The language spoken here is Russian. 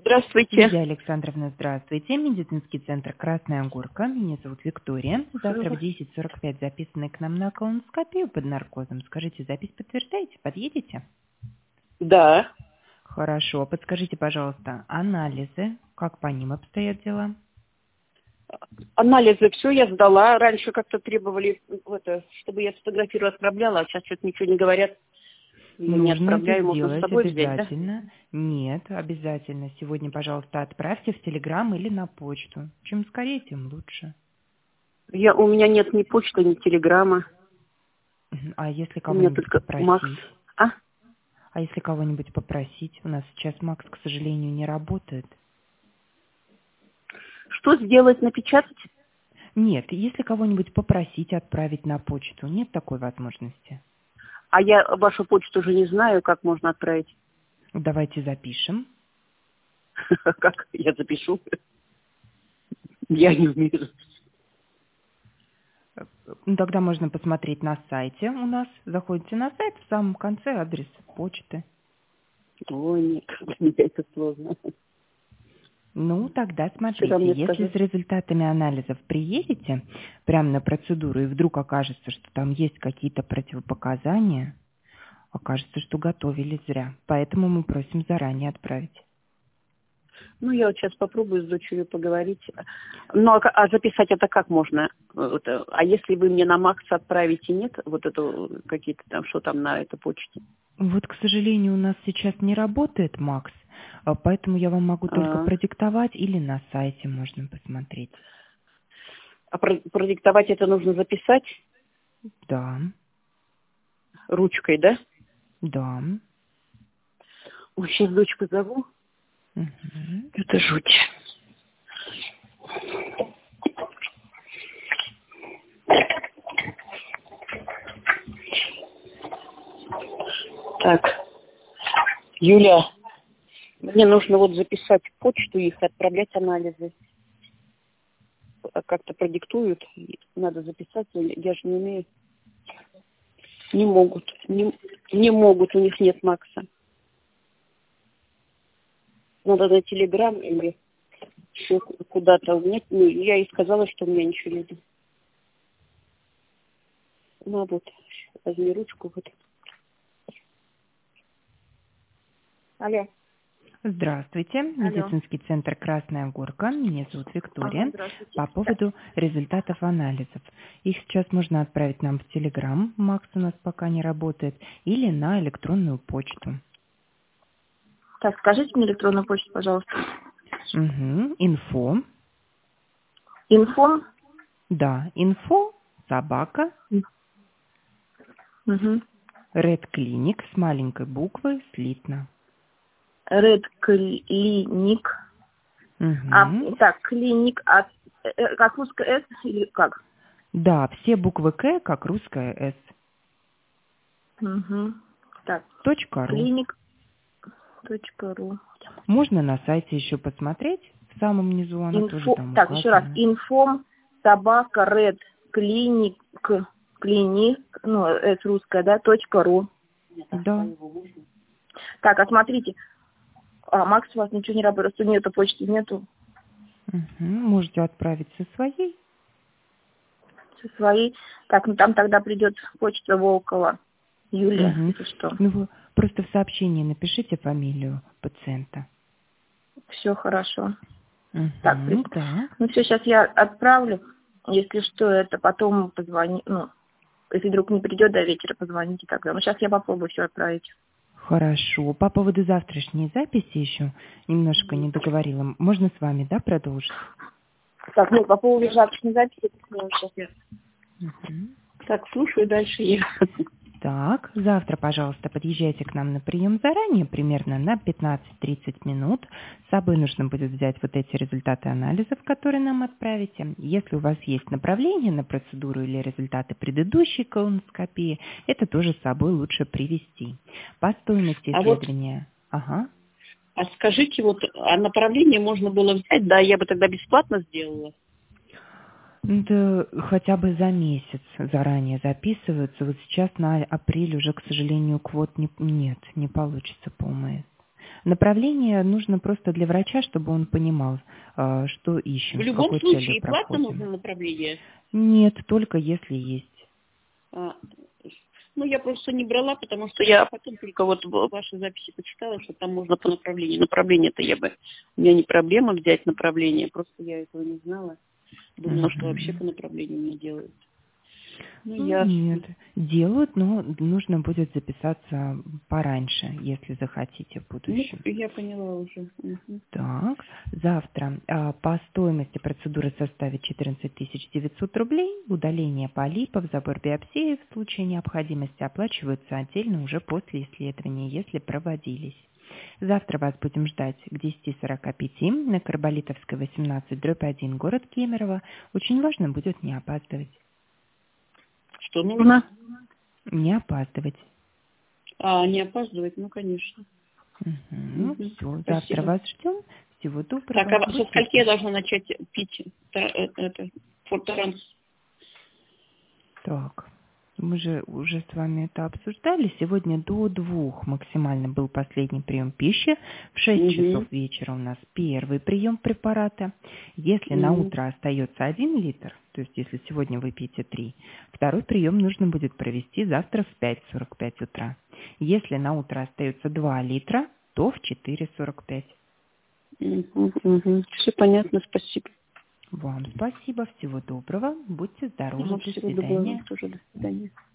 Здравствуйте. Лидия Александровна, здравствуйте. Медицинский центр «Красная горка». Меня зовут Виктория. Завтра в 10:45 записаны к нам на колоноскопию под наркозом. Скажите, запись подтверждаете? Подъедете? Да. Хорошо. Подскажите, пожалуйста, анализы, как по ним обстоят дела? Анализы все я сдала. Раньше как-то требовали, чтобы я сфотографировала, отправляла, а сейчас что-то ничего не говорят. Я не Нужно это отправляю, можно с сделать собой взять, да? обязательно. Нет, обязательно. Сегодня, пожалуйста, отправьте в Телеграм или на почту. Чем скорее, тем лучше. У меня нет ни почты, ни телеграмма. А если У меня кого-нибудь только Макс. попросить? А? А если кого-нибудь попросить? У нас сейчас Макс, к сожалению, не работает. Что сделать, напечатать? Нет, если кого-нибудь попросить отправить на почту, нет такой возможности. А я вашу почту уже не знаю, как можно отправить. Давайте запишем. Как я запишу? Я не умею. Ну, тогда можно посмотреть на сайте у нас. Заходите на сайт, в самом конце адрес почты. Ой, нет, для меня это сложно. Ну, тогда Вчера смотрите, мне если сказали. с результатами анализов приедете прямо на процедуру, и вдруг окажется, что там есть какие-то противопоказания, окажется, что готовили зря. Поэтому мы просим заранее отправить. Ну, я вот сейчас попробую с дочерью поговорить. Ну, а записать это как можно? А если вы мне на Макс отправите, нет? Вот это какие-то там, что там на этой почте? Вот, к сожалению, у нас сейчас не работает Макс, поэтому я вам могу только А продиктовать или на сайте можно посмотреть. продиктовать это нужно записать Да, ручкой, да? да. Ой, сейчас дочку зову. Мгм. Это жуть. Так, Юля, мне нужно вот записать почту их, отправлять анализы. Как-то продиктуют, надо записать, я же не умею. Не могут, не могут, у них нет Макса. Надо на Телеграм или еще куда-то. У меня, я ей сказала, что у меня ничего нет. Ну вот, возьми ручку. Вот. Алло. Здравствуйте, Алло. медицинский центр «Красная горка». Меня зовут Ага, Виктория. здравствуйте. По поводу результатов анализов. Их сейчас можно отправить нам в Телеграм, Макс у нас пока не работает, или на электронную почту. Так, скажите мне электронную почту, пожалуйста. Угу. Инфо. Инфо. Да, инфо, собака, Угу. Red Clinic с маленькой буквы, слитно. Red Clinic. Угу. Так, клиник, как русская С или как? Да, все буквы К, как русская С. Угу. Так, .ру. клиник.ру. Можно на сайте еще посмотреть. В самом низу она тоже Инфо, там так, еще раз. указана. Инфом, собака, Red Clinic, ну, это русская, да, .ру. Да. Так, а смотрите, Макс, у вас ничего не работает, что нету почты, нету Угу. Можете отправить со своей. со своей. Так, ну там тогда придет почта Волкова, Юлия, Угу. если что. Ну, вы просто в сообщении напишите фамилию пациента. Все хорошо. Так, Угу. Так. ну все, сейчас я отправлю. Если что, это потом позвони, ну, если вдруг не придет до вечера, позвоните тогда. Ну, сейчас я попробую все отправить. Хорошо. По поводу завтрашней записи еще немножко не договорила. Можно с вами, да, продолжить? Так, ну, по поводу завтрашней записи, сейчас я... Угу. Так, слушаю дальше я. Так, завтра, пожалуйста, подъезжайте к нам на прием заранее, примерно на 15-30 минут. С собой нужно будет взять вот эти результаты анализов, которые нам отправите. Если у вас есть направление на процедуру или результаты предыдущей колоноскопии, это тоже с собой лучше привезти. По стоимости исследования. Ага. А скажите, вот, а направление можно было взять, да, я бы тогда бесплатно сделала? Да, хотя бы за месяц заранее записываются. Вот сейчас на апрель уже, к сожалению, квот нет, не получится по ОМС. Направление нужно просто для врача, чтобы он понимал, что ищем, В с любом какой случае, целью платно проходим. нужно направление? Нет, только если есть. Ну, я просто не брала, потому что я потом только вот ваши записи почитала, что там можно по направлению. Направление-то у меня не проблема взять направление, просто я этого не знала. Думала, что вообще по направлению не делают. Ну, ясно. Нет, делают, но нужно будет записаться пораньше, если захотите в будущем. Ну, я поняла уже. Угу. Так, завтра по стоимости процедуры составит 14 900 рублей. Удаление полипов, забор биопсии в случае необходимости оплачиваются отдельно уже после исследования, если проводились. Завтра вас будем ждать к 10:45 на Карболитовской, 18/1, город Кемерово. Очень важно будет не опаздывать. Что нужно? Не опаздывать. Не опаздывать? Ну, конечно. Угу. Все, Спасибо. завтра вас ждем. Всего доброго. Так, а со скольки я должна начать пить фортеранс? Так, мы же уже с вами это обсуждали. Сегодня до 2 максимально был последний прием пищи. В 6 часов вечера у нас первый прием препарата. Если на утро остается 1 литр, то есть если сегодня вы пьете 3, второй прием нужно будет провести завтра в 5:45 утра. Если на утро остается 2 литра, то в 4:45. Все понятно, спасибо. Вам спасибо, всего доброго, будьте здоровы, до Всего доброго, свидания. тоже до свидания.